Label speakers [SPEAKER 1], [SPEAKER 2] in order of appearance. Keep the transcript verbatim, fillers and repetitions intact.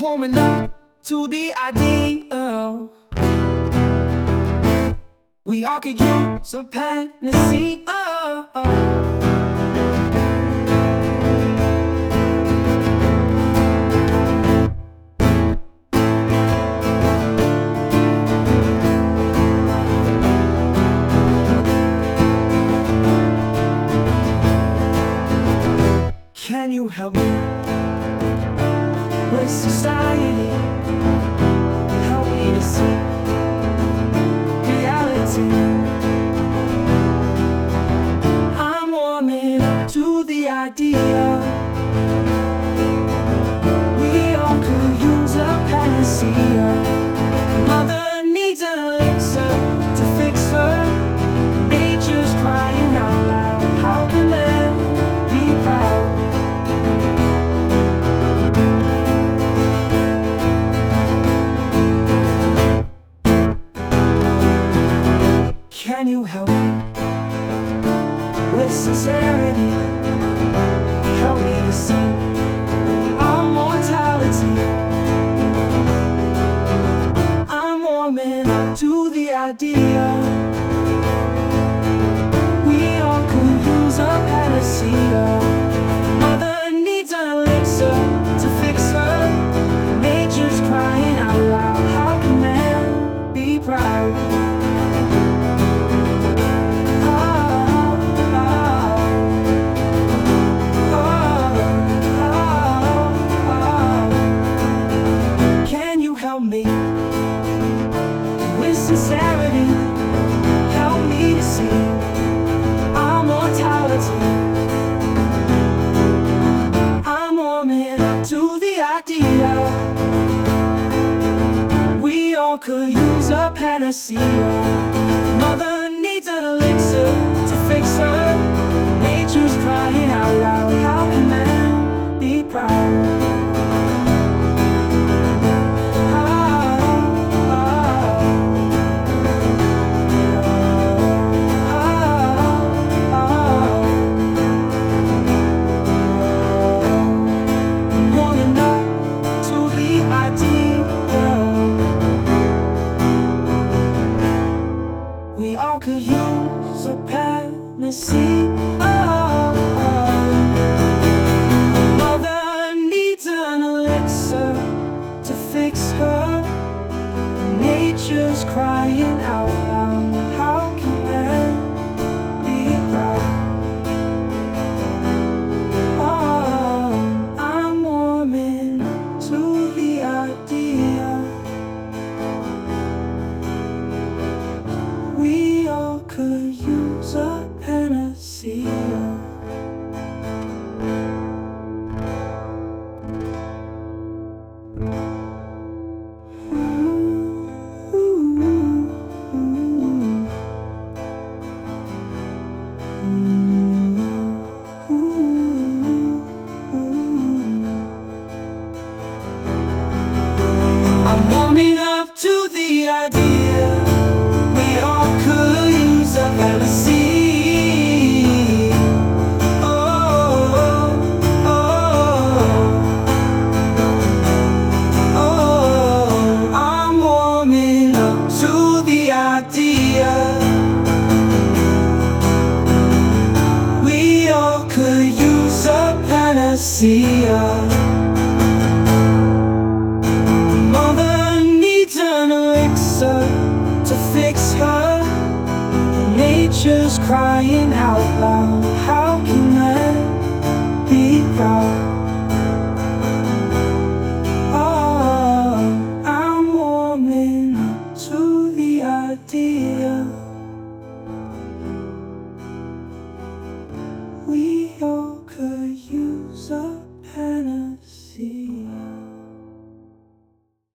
[SPEAKER 1] warming up to the ideal. We all could use a panacea. Can you help me with society? Help me to see reality. I'm warming up to the idea. We all could use a panacea. Mother needs an elixir to fix her. Nature's crying out loud. How can man be proud? Can you help me with sincerity? Help me to see our mortality. I'm warming up to the idea. We all could use a panacea. Mother needs an elixir to fix her. Nature's crying out loud. How can man be proud? Help me with sincerity. Help me to see our mortality. I'm warming up to the idea. We all could use a panacea. Mother needs an elixir to fix her. Nature's crying out loud. How can man be proud? We all could use a panacea. Mother needs an elixir to fix her. Nature's crying out loud. How can man be proud? Oh, I'm warming to the idea. We all could use a panacea. I'm warming up to the idea. We all could use a fantasy. Oh, oh, oh, oh. I'm warming up to the idea. We all could use a panacea. Mother needs an elixir to fix her. Nature's crying out